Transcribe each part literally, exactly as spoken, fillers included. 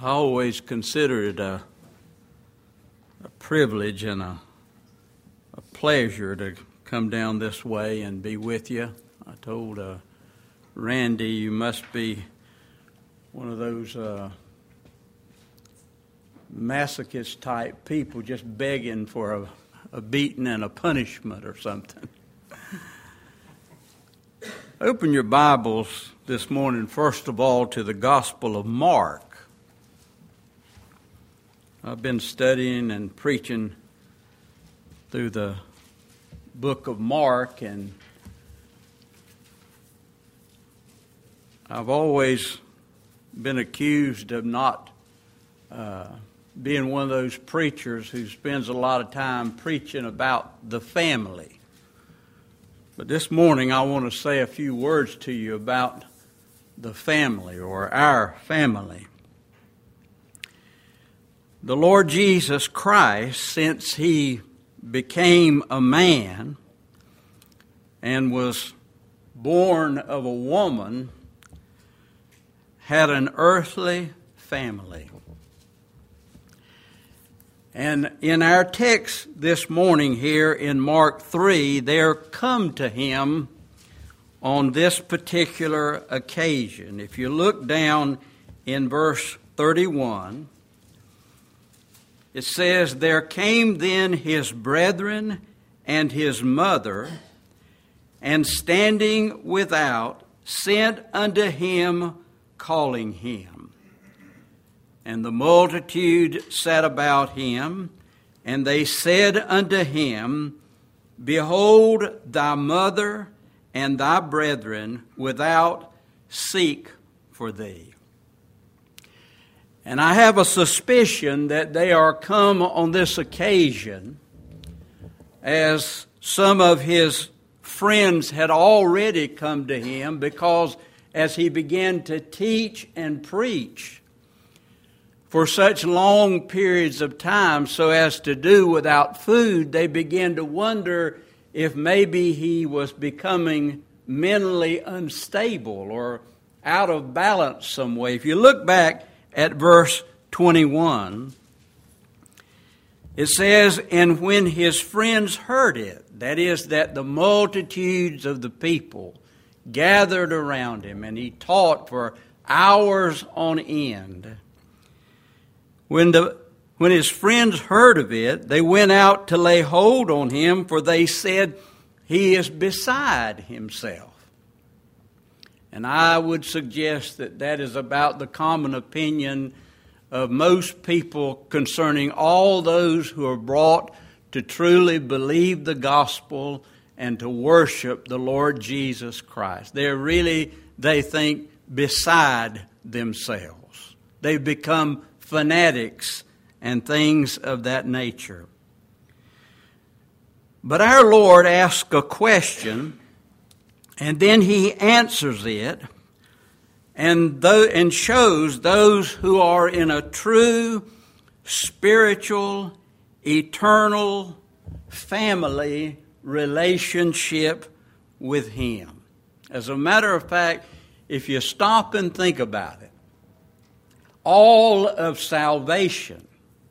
I always consider it a, a privilege and a, a pleasure to come down this way and be with you. I told uh, Randy, you must be one of those uh, masochist type people just begging for a, a beating and a punishment or something. Open your Bibles this morning, first of all, to the Gospel of Mark. I've been studying and preaching through the book of Mark, and I've always been accused of not uh, being one of those preachers who spends a lot of time preaching about the family. But this morning I want to say a few words to you about the family, or our family. The Lord Jesus Christ, since He became a man and was born of a woman, had an earthly family. And in our text this morning here in Mark three, there come to Him on this particular occasion. If you look down in verse thirty-one, it says, "There came then his brethren and his mother, and standing without, sent unto him, calling him. And the multitude sat about him, and they said unto him, Behold, thy mother and thy brethren without seek for thee." And I have a suspicion that they are come on this occasion as some of his friends had already come to him, because as he began to teach and preach for such long periods of time so as to do without food, they began to wonder if maybe he was becoming mentally unstable or out of balance some way. If you look back at verse twenty-one, it says, "And when his friends heard it," that is, that the multitudes of the people gathered around him, and he taught for hours on end. When the when his friends heard of it, they went out to lay hold on him, for they said, "He is beside himself." And I would suggest that that is about the common opinion of most people concerning all those who are brought to truly believe the gospel and to worship the Lord Jesus Christ. They're really, they think, beside themselves. They've become fanatics and things of that nature. But our Lord asks a question, and then He answers it, and th- and shows those who are in a true spiritual, eternal family relationship with Him. As a matter of fact, if you stop and think about it, all of salvation,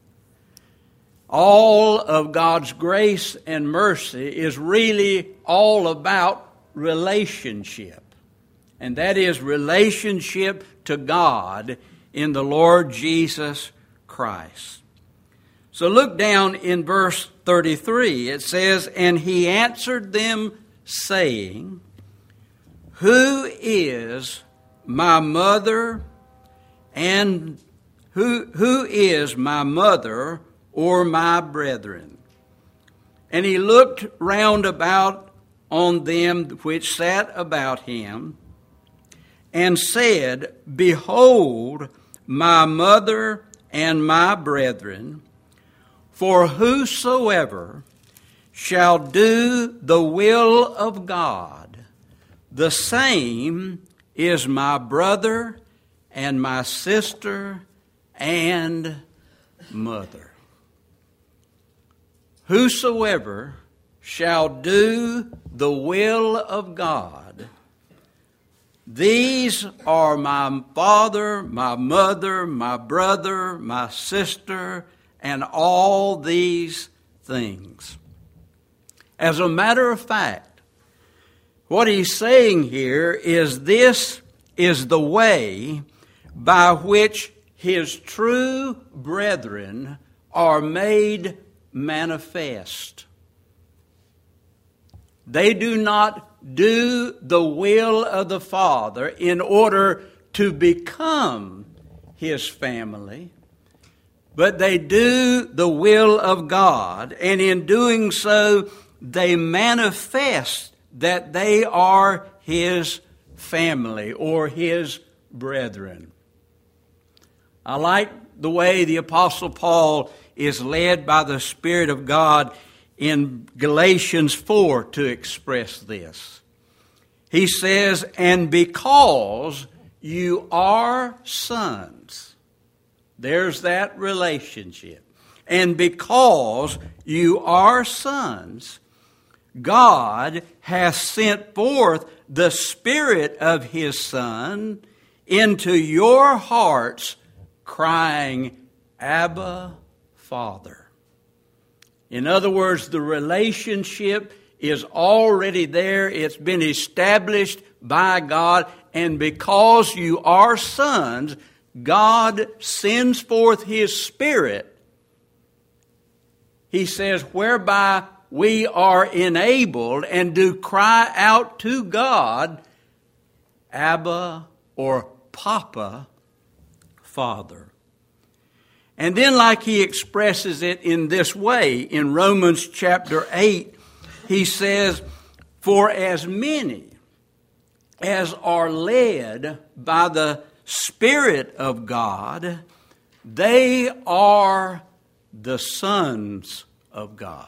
all of God's grace and mercy is really all about relationship. And that is relationship to God in the Lord Jesus Christ. So look down in verse thirty-three. It says, "And he answered them, saying, Who is my mother and who who is my mother or my brethren? And he looked round about on them which sat about him, and said, Behold, my mother and my brethren, for whosoever shall do the will of God, the same is my brother and my sister and mother." Whosoever shall do the will of God, These are my father, my mother, my brother, my sister, and all these things. As a matter of fact, what he's saying here is this is the way by which his true brethren are made manifest. They do not do the will of the Father in order to become his family, but they do the will of God, and in doing so, they manifest that they are his family or his brethren. I like the way the Apostle Paul is led by the Spirit of God in Galatians four to express this. He says, and because you are sons, there's that relationship. And because you are sons, God hath sent forth the Spirit of his Son into your hearts, crying, Abba, Father. In other words, the relationship is already there. It's been established by God. And because you are sons, God sends forth his Spirit. He says, whereby we are enabled and do cry out to God, Abba or Papa, Father. And then like he expresses it in this way, in Romans chapter eight, he says, for as many as are led by the Spirit of God, they are the sons of God.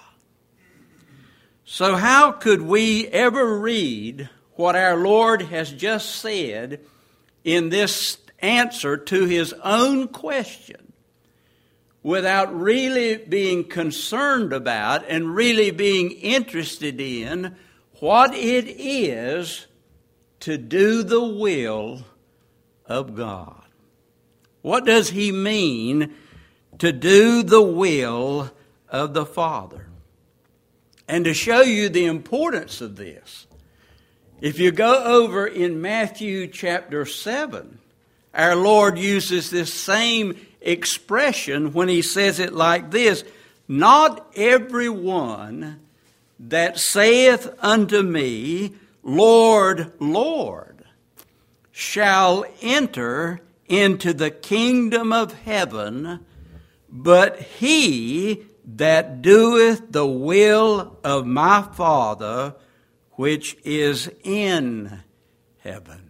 So how could we ever read what our Lord has just said in this answer to his own question without really being concerned about and really being interested in what it is to do the will of God? What does he mean to do the will of the Father? And to show you the importance of this, if you go over in Matthew chapter seven, our Lord uses this same expression when he says it like this, not every one that saith unto me, Lord, Lord, shall enter into the kingdom of heaven, but he that doeth the will of my Father which is in heaven.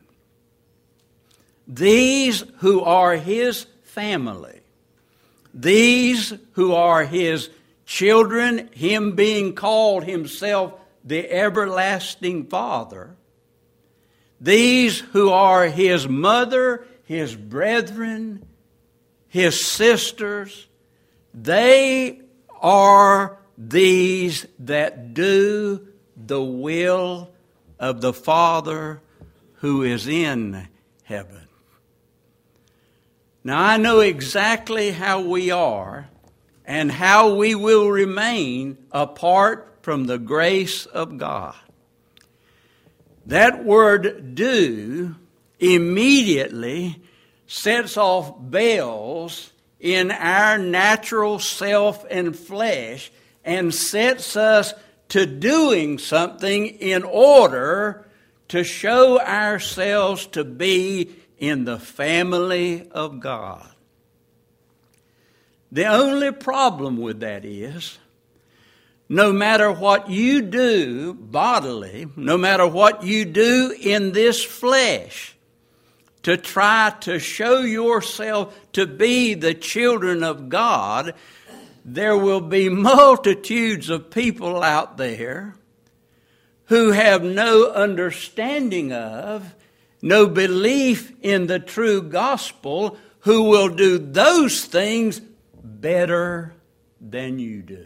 These who are his family, these who are his children, him being called himself the everlasting Father, these who are his mother, his brethren, his sisters, they are these that do the will of the Father who is in heaven. Now I know exactly how we are and how we will remain apart from the grace of God. That word do immediately sets off bells in our natural self and flesh and sets us to doing something in order to show ourselves to be in the family of God. The only problem with that is, no matter what you do bodily, no matter what you do in this flesh, to try to show yourself to be the children of God, there will be multitudes of people out there who have no understanding of, no belief in the true gospel, who will do those things better than you do.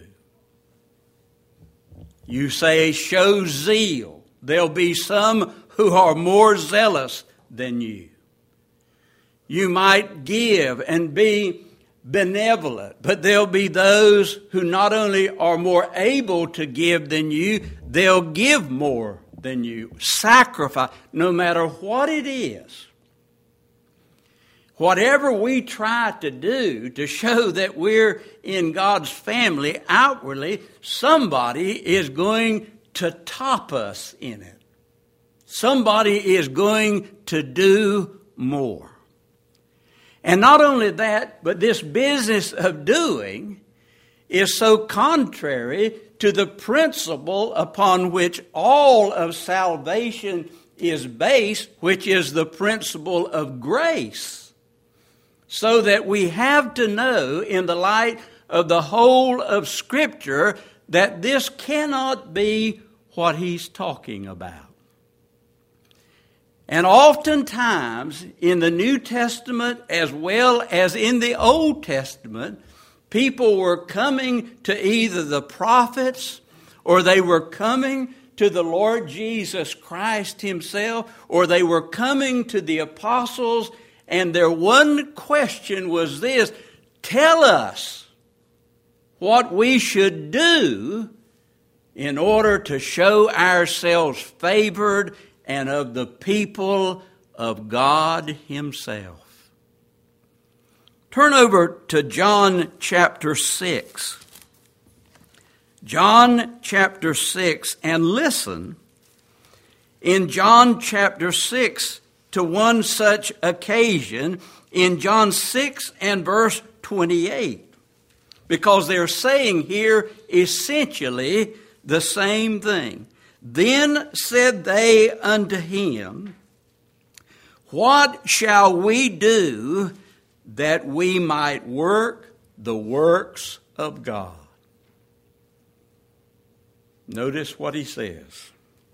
You say, show zeal. There'll be some who are more zealous than you. You might give and be benevolent, but there'll be those who not only are more able to give than you, they'll give more than you. Sacrifice, no matter what it is. Whatever we try to do to show that we're in God's family outwardly, somebody is going to top us in it. Somebody is going to do more. And not only that, but this business of doing is so contrary to the principle upon which all of salvation is based, which is the principle of grace. So that we have to know, in the light of the whole of Scripture, that this cannot be what he's talking about. And oftentimes in the New Testament as well as in the Old Testament, people were coming to either the prophets or they were coming to the Lord Jesus Christ himself, or they were coming to the apostles, and their one question was this: tell us what we should do in order to show ourselves favored and of the people of God himself. Turn over to John chapter six. John chapter six, and listen in John chapter six to one such occasion in John six and verse twenty-eight. Because they're saying here essentially the same thing. Then said they unto him, what shall we do that we might work the works of God? Notice what he says.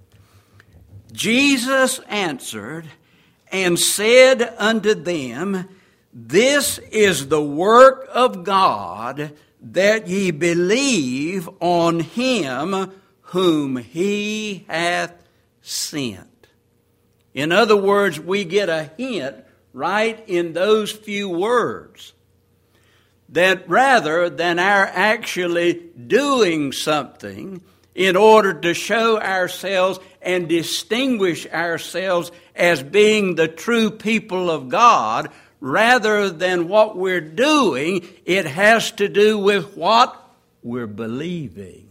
Jesus answered and said unto them, this is the work of God, that ye believe on him whom he hath sent. In other words, we get a hint right in those few words that rather than our actually doing something in order to show ourselves and distinguish ourselves as being the true people of God, rather than what we're doing, it has to do with what we're believing.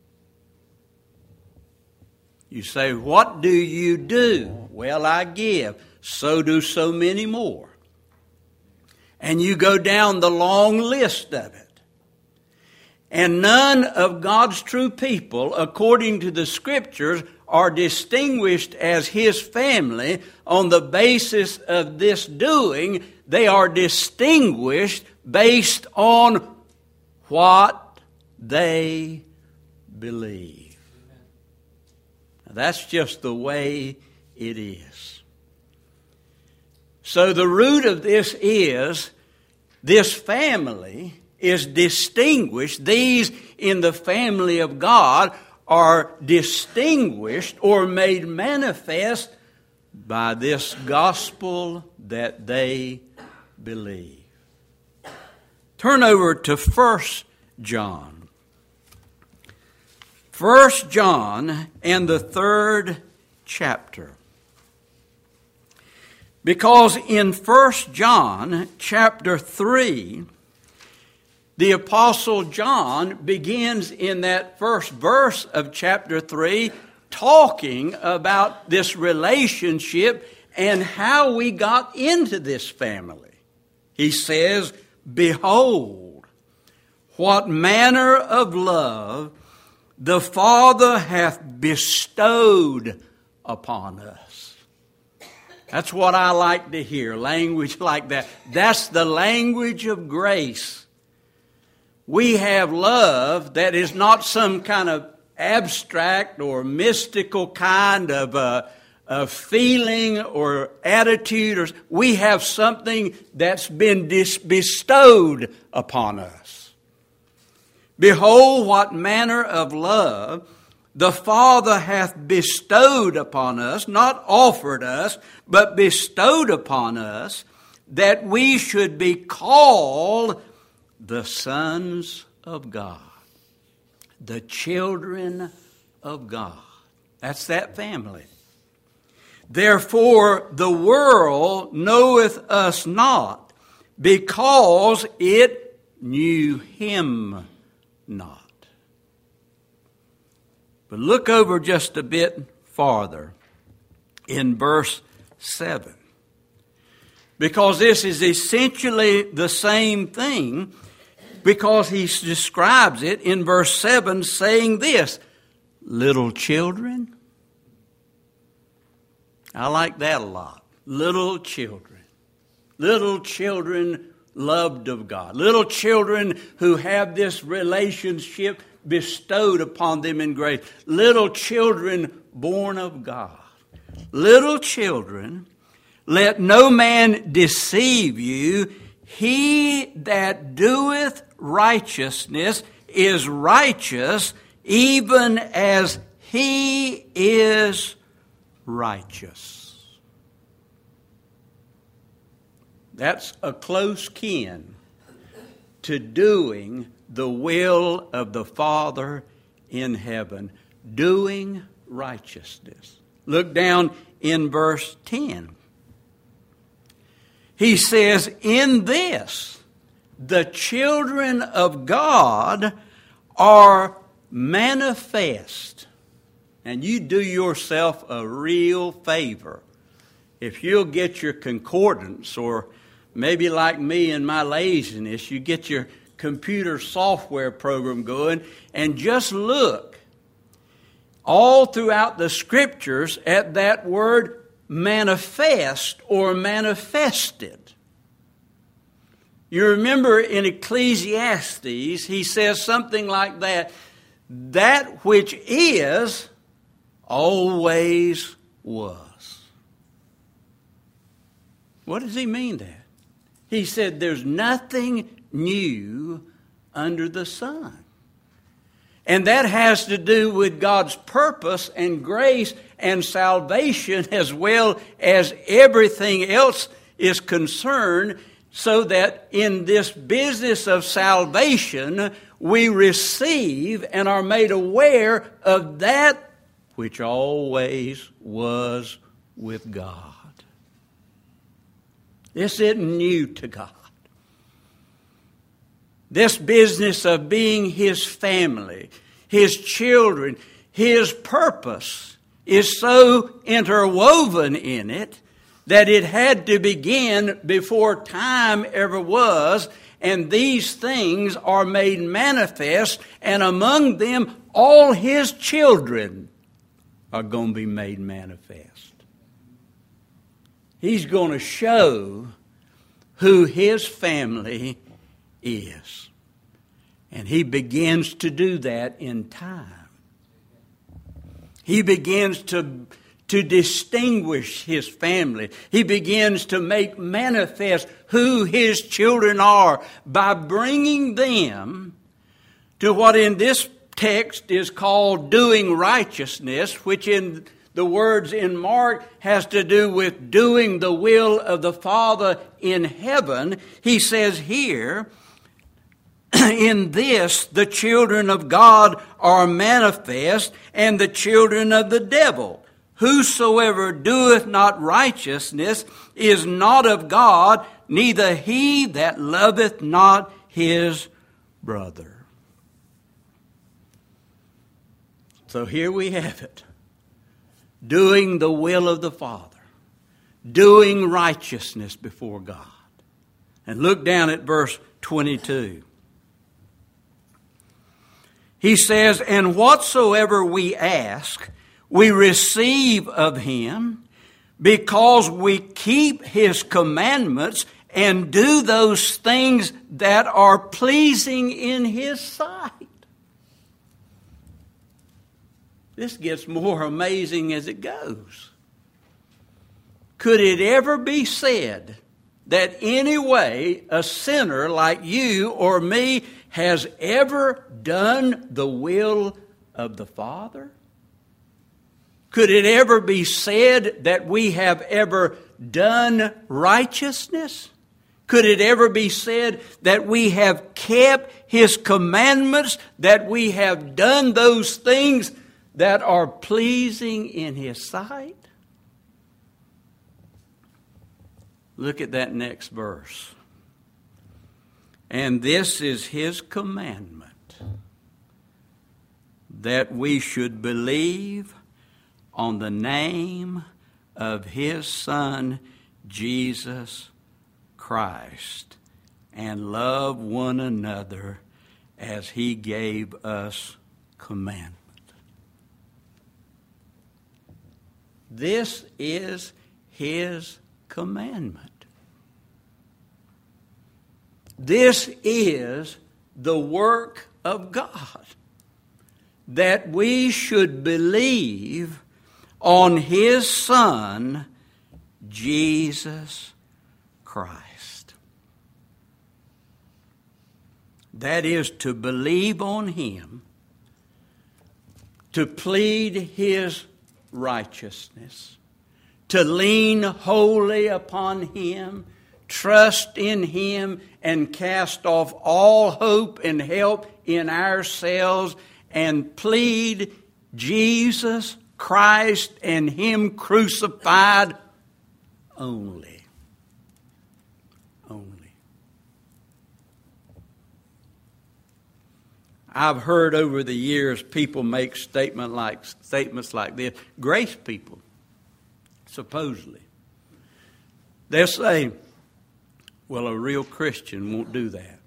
You say, what do you do? Well, I give. So do so many more. And you go down the long list of it. And none of God's true people, according to the Scriptures, are distinguished as his family on the basis of this doing. They are distinguished based on what they believe. Now, that's just the way it is. So the root of this is this family is distinguished. These in the family of God are distinguished or made manifest by this gospel that they believe. Turn over to First John. First John and the third chapter. Because in First John chapter three, the Apostle John begins in that first verse of chapter three talking about this relationship and how we got into this family. He says, behold, what manner of love the Father hath bestowed upon us. That's what I like to hear, language like that. That's the language of grace. We have love that is not some kind of abstract or mystical kind of uh, of feeling or attitude. Or we have something that's been dis- bestowed upon us. Behold, what manner of love the Father hath bestowed upon us, not offered us, but bestowed upon us, that we should be called the sons of God, the children of God. That's that family. Therefore the world knoweth us not, because it knew him not. But look over just a bit farther in verse seven. Because this is essentially the same thing, because he describes it in verse seven saying this, little children. I like that a lot. Little children. Little children loved of God. Little children who have this relationship bestowed upon them in grace. Little children born of God. Little children, let no man deceive you. He that doeth righteousness is righteous, even as he is righteous. That's a close kin to doing the will of the Father in heaven, doing righteousness. Look down in verse ten. He says, in this, the children of God are manifest. And you do yourself a real favor. If you'll get your concordance, or maybe like me in my laziness, you get your computer software program going and just look all throughout the Scriptures at that word manifest or manifested. You remember in Ecclesiastes, he says something like that, that which is always was. What does he mean there? He said there's nothing new under the sun. And that has to do with God's purpose and grace and salvation, as well as everything else is concerned, so that in this business of salvation, we receive and are made aware of that which always was with God. This isn't new to God. This business of being His family, His children, His purpose is so interwoven in it that it had to begin before time ever was, and these things are made manifest, and among them all His children are going to be made manifest. He's going to show who His family is. And He begins to do that in time. He begins to, to distinguish His family. He begins to make manifest who His children are by bringing them to what in this text is called doing righteousness, which in the words in Mark has to do with doing the will of the Father in heaven. He says here, in this the children of God are manifest, and the children of the devil. Whosoever doeth not righteousness is not of God, neither he that loveth not his brother. So here we have it. Doing the will of the Father. Doing righteousness before God. And look down at verse twenty-two. He says, and whatsoever we ask, we receive of Him, because we keep His commandments and do those things that are pleasing in His sight. This gets more amazing as it goes. Could it ever be said that any way a sinner like you or me has ever done the will of the Father? Could it ever be said that we have ever done righteousness? Could it ever be said that we have kept His commandments, that we have done those things that are pleasing in His sight? Look at that next verse. And this is His commandment, that we should believe on the name of His Son, Jesus Christ, and love one another as He gave us commandment. This is His commandment. This is the work of God, that we should believe on His Son, Jesus Christ. That is to believe on Him, to plead His righteousness, to lean wholly upon Him, trust in Him, and cast off all hope and help in ourselves, and plead Jesus Christ and Him crucified only. Only. I've heard over the years people make statement like statements like this. Grace people, supposedly. They'll say, well, a real Christian won't do that.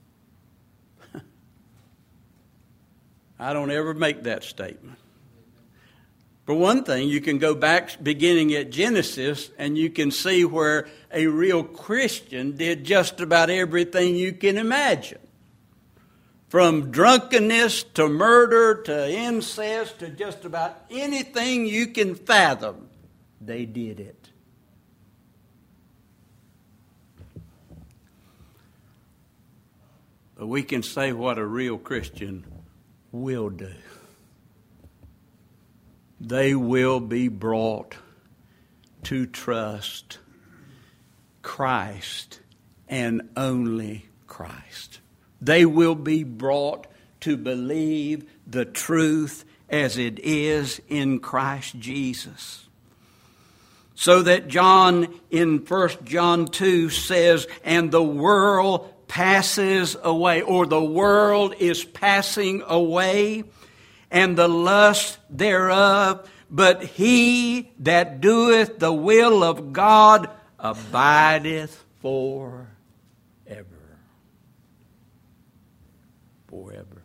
I don't ever make that statement. For one thing, you can go back beginning at Genesis and you can see where a real Christian did just about everything you can imagine. From drunkenness to murder to incest to just about anything you can fathom, they did it. But we can say what a real Christian will do. They will be brought to trust Christ and only Christ. They will be brought to believe the truth as it is in Christ Jesus. So that John in First John two says, and the world passes away, or the world is passing away, and the lust thereof, but he that doeth the will of God abideth forever. Forever.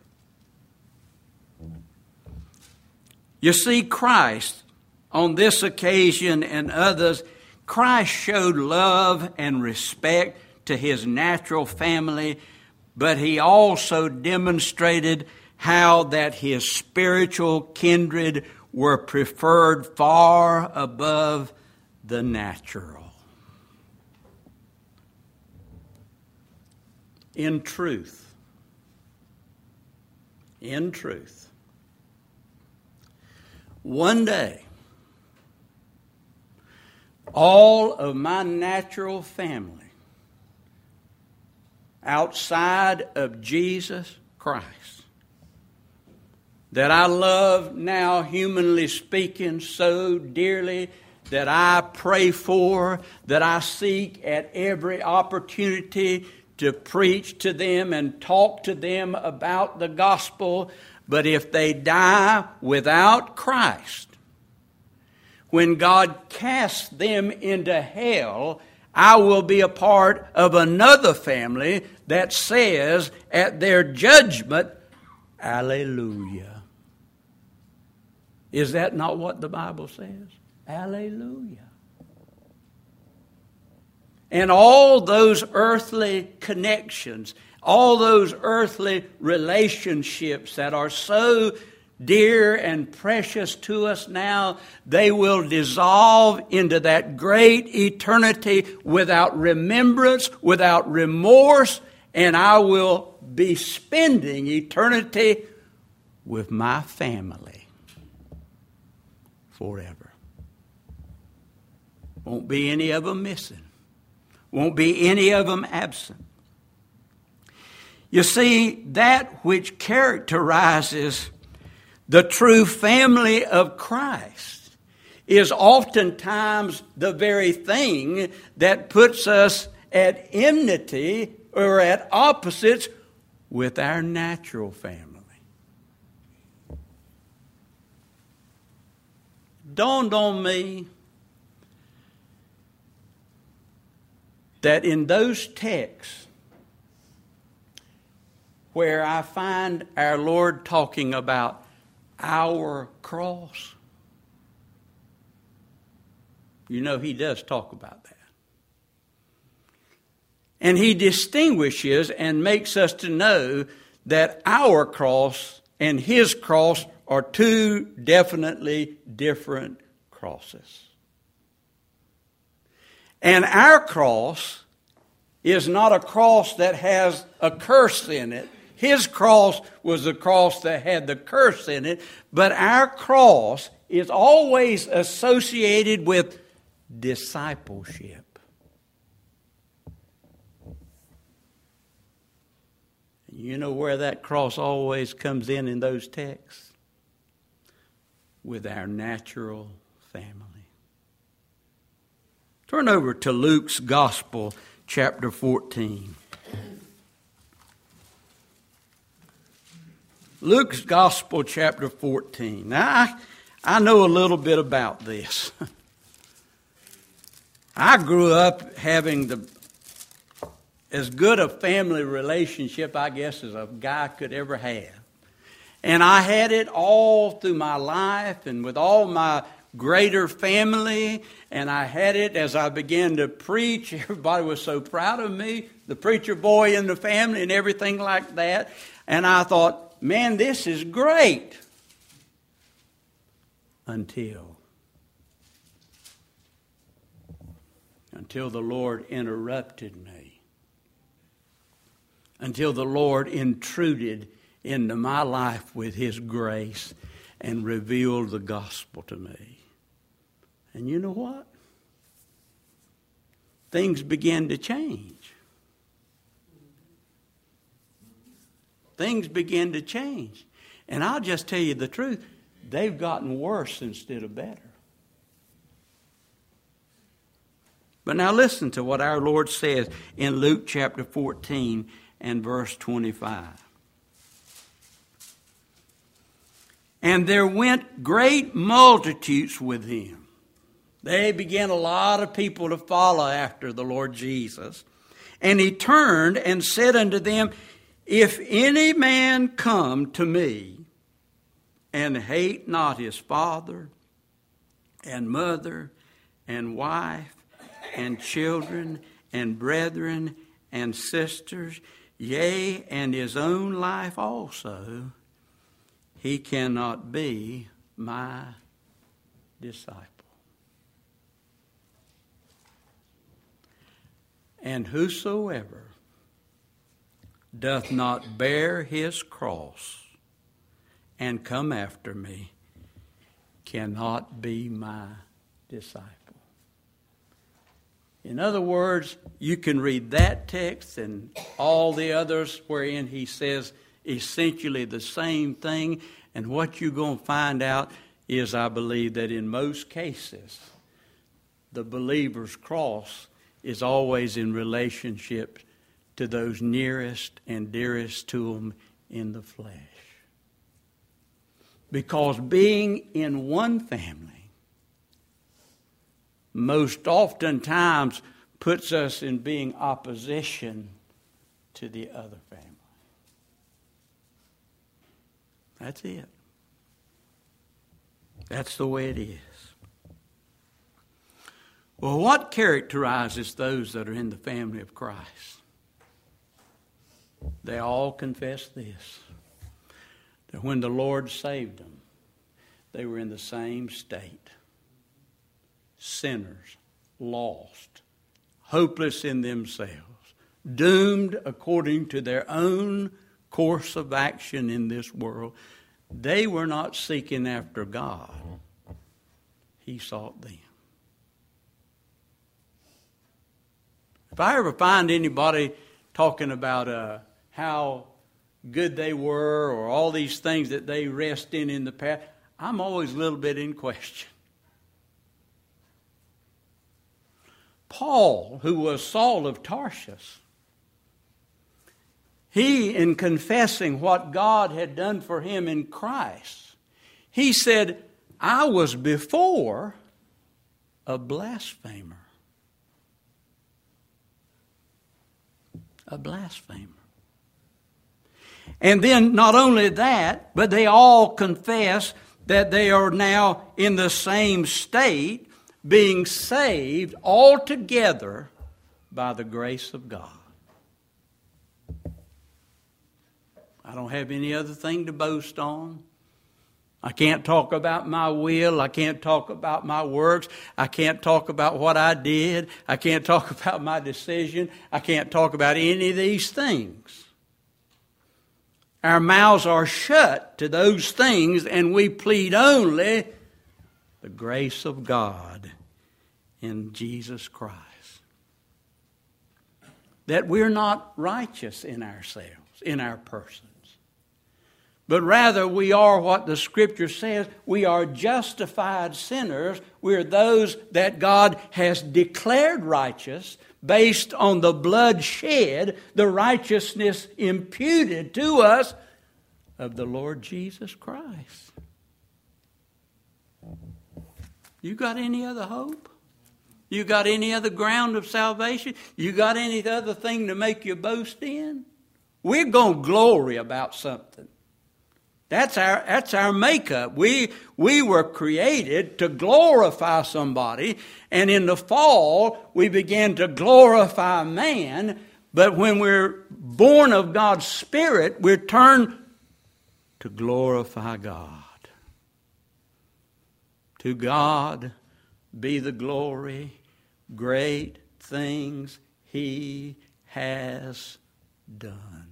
You see, Christ, on this occasion and others, Christ showed love and respect to His natural family, but He also demonstrated how that His spiritual kindred were preferred far above the natural. In truth, in truth, one day, all of my natural family outside of Jesus Christ, that I love now, humanly speaking, so dearly, that I pray for, that I seek at every opportunity to preach to them and talk to them about the gospel. But if they die without Christ, when God casts them into hell, I will be a part of another family that says at their judgment, Alleluia. Is that not what the Bible says? Alleluia. And all those earthly connections, all those earthly relationships that are so dear and precious to us now, they will dissolve into that great eternity without remembrance, without remorse, and I will be spending eternity with my family forever. Won't be any of them missing. Won't be any of them absent. You see, that which characterizes the true family of Christ is oftentimes the very thing that puts us at enmity or at opposites with our natural family. Dawned on me that in those texts where I find our Lord talking about our cross, you know, he does talk about that. And he distinguishes and makes us to know that our cross and his cross are two definitely different crosses. And our cross is not a cross that has a curse in it. His cross was the cross that had the curse in it. But our cross is always associated with discipleship. You know where that cross always comes in in those texts? With our natural family. Turn over to Luke's Gospel, chapter fourteen. Luke's Gospel, chapter fourteen. Now, I, I know a little bit about this. I grew up having the as good a family relationship, I guess, as a guy could ever have. And I had it all through my life and with all my greater family. And I had it as I began to preach. Everybody was so proud of me, the preacher boy in the family and everything like that. And I thought, man, this is great. Until, until the Lord interrupted me. Until the Lord intruded into my life with his grace and revealed the gospel to me. And you know what? Things began to change. Things began to change. And I'll just tell you the truth, they've gotten worse instead of better. But now listen to what our Lord says in Luke chapter fourteen and verse twenty-five. And there went great multitudes with him. They began a lot of people to follow after the Lord Jesus. And he turned and said unto them, if any man come to me and hate not his father and mother and wife and children and brethren and sisters, yea, and his own life also, he cannot be my disciple. And whosoever doth not bear his cross and come after me cannot be my disciple. In other words, you can read that text and all the others wherein he says essentially the same thing. And what you're going to find out is, I believe, that in most cases, the believer's cross is always in relationship to those nearest and dearest to them in the flesh. Because being in one family most oftentimes puts us in being opposition to the other family. That's it. That's the way it is. Well, what characterizes those that are in the family of Christ? They all confess this, that when the Lord saved them, they were in the same state. Sinners, lost, hopeless in themselves, doomed according to their own course of action in this world. They were not seeking after God. he sought them. If I ever find anybody talking about uh, how good they were or all these things that they rest in in the past, I'm always a little bit in question. Paul, who was Saul of Tarsus, he, in confessing what God had done for him in Christ, he said, I was before a blasphemer. A blasphemer. And then not only that, but they all confess that they are now in the same state, being saved altogether by the grace of God. I don't have any other thing to boast on. I can't talk about my will. I can't talk about my works. I can't talk about what I did. I can't talk about my decision. I can't talk about any of these things. Our mouths are shut to those things, and we plead only the grace of God in Jesus Christ. That we're not righteous in ourselves, in our persons. But rather we are what the Scripture says, we are justified sinners. We are those that God has declared righteous based on the blood shed, the righteousness imputed to us of the Lord Jesus Christ. You got any other hope? You got any other ground of salvation? You got any other thing to make you boast in? We're going to glory about something. That's our, that's our makeup. We, we were created to glorify somebody, and in the fall, we began to glorify man. But when we're born of God's Spirit, we're turned to glorify God. To God be the glory, great things He has done.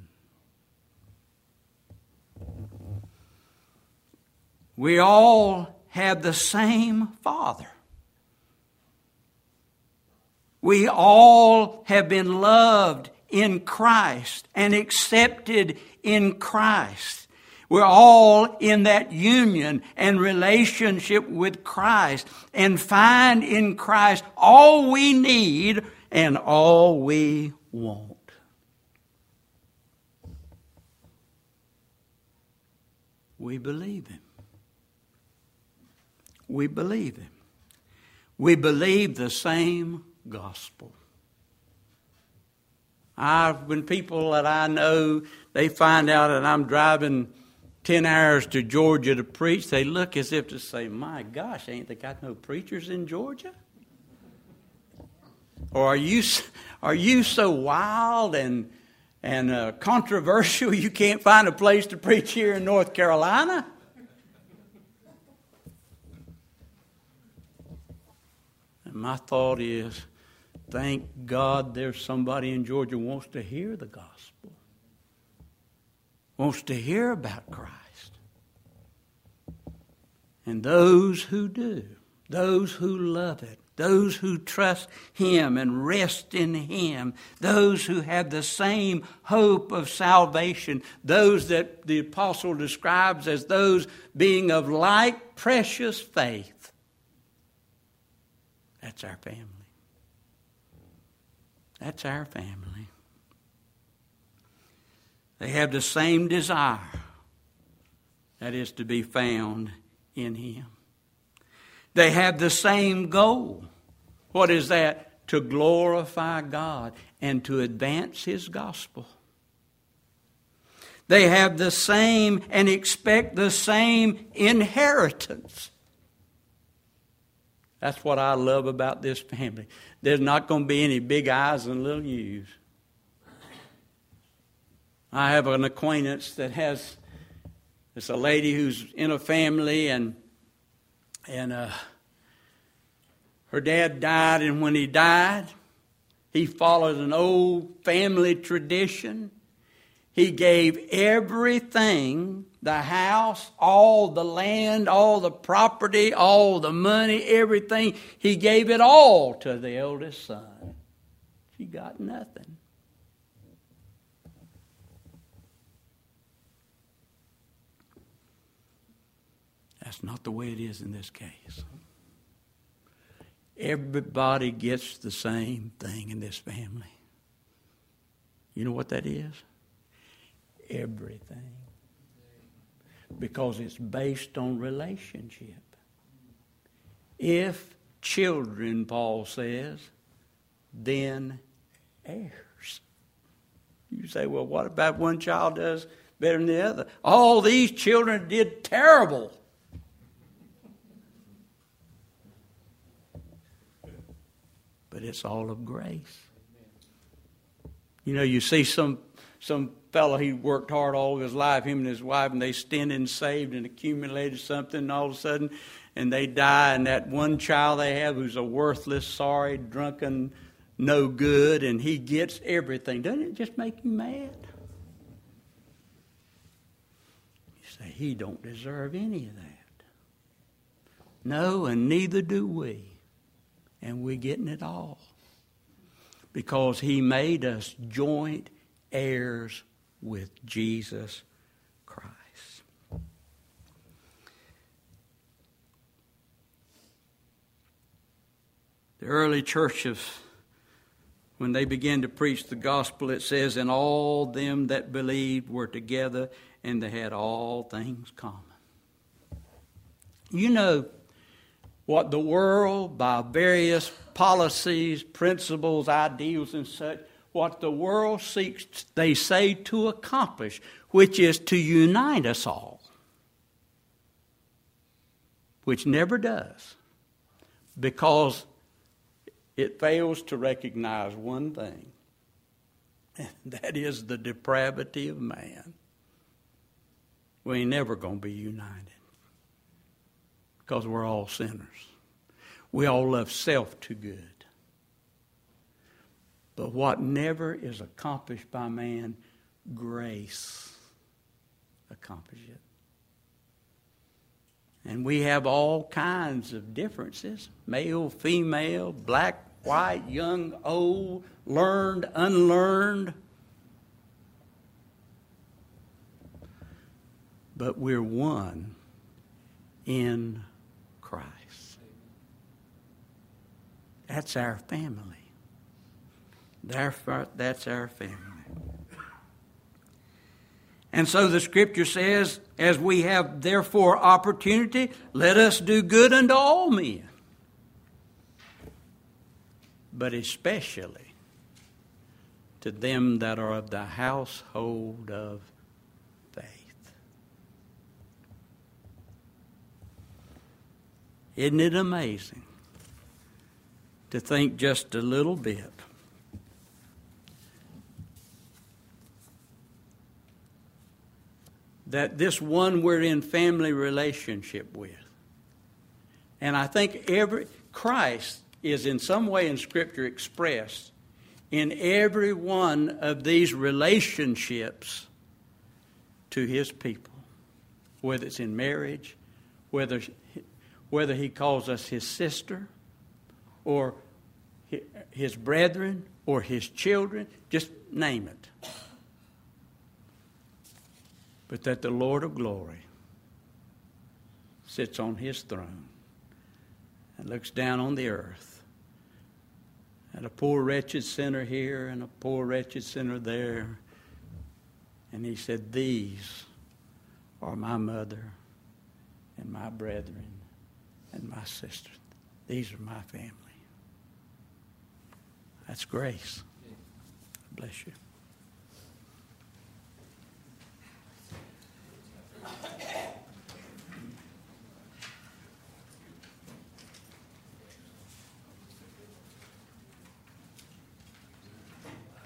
We all have the same Father. We all have been loved in Christ and accepted in Christ. We're all in that union and relationship with Christ and find in Christ all we need and all we want. We believe Him. We believe Him. We believe the same gospel. I, when people that I know, they find out that I'm driving ten hours to Georgia to preach, they look as if to say, my gosh, ain't they got no preachers in Georgia? Or are you, are you so wild and, and uh, controversial you can't find a place to preach here in North Carolina? And my thought is, thank God there's somebody in Georgia who wants to hear the gospel, wants to hear about Christ. And those who do, those who love it, those who trust Him and rest in Him, those who have the same hope of salvation, those that the apostle describes as those being of like precious faith. That's our family. That's our family. They have the same desire, that is to be found in Him. They have the same goal. What is that? To glorify God and to advance His gospel. They have the same and expect the same inheritance. That's what I love about this family. There's not going to be any big I's and little U's. I have an acquaintance that has, it's a lady who's in a family, and and uh, her dad died, and when he died, he followed an old family tradition. He gave everything the house, all the land, all the property, all the money, everything. He gave it all to the eldest son. She got nothing. That's not the way it is in this case. Everybody gets the same thing in this family. You know what that is? Everything. Because it's based on relationship. If children, Paul says, then heirs. You say, well, what about one child does better than the other? All these children did terrible. But it's all of grace. You know, you see some some fellow, he worked hard all his life, him and his wife, and they stinted and saved and accumulated something, and all of a sudden, and they die, and that one child they have who's a worthless, sorry, drunken, no good, and he gets everything. Doesn't it just make you mad? You say, he don't deserve any of that. No, and neither do we. And we're getting it all. Because he made us joint heirs with Jesus Christ. The early churches, when they began to preach the gospel, it says, and all them that believed were together, and they had all things common. You know, what the world, by various policies, principles, ideals, and such, what the world seeks, they say, to accomplish, which is to unite us all, which never does, because it fails to recognize one thing, and that is the depravity of man. We ain't never going to be united. Because we're all sinners. We all love self too good. But what never is accomplished by man, grace accomplishes it. And we have all kinds of differences. Male, female, black, white, young, old, learned, unlearned. But we're one in Christ. That's our family. That's our family. And so the Scripture says, as we have therefore opportunity, let us do good unto all men. But especially to them that are of the household of faith. Isn't it amazing to think just a little bit that this one we're in family relationship with, and I think every Christ is in some way in Scripture expressed in every one of these relationships to His people, whether it's in marriage, whether whether He calls us His sister, or His brethren, or His children, just name it. But that the Lord of glory sits on His throne and looks down on the earth at a poor wretched sinner here and a poor wretched sinner there. And He said, these are my mother and my brethren and my sisters. These are my family. That's grace. Bless you.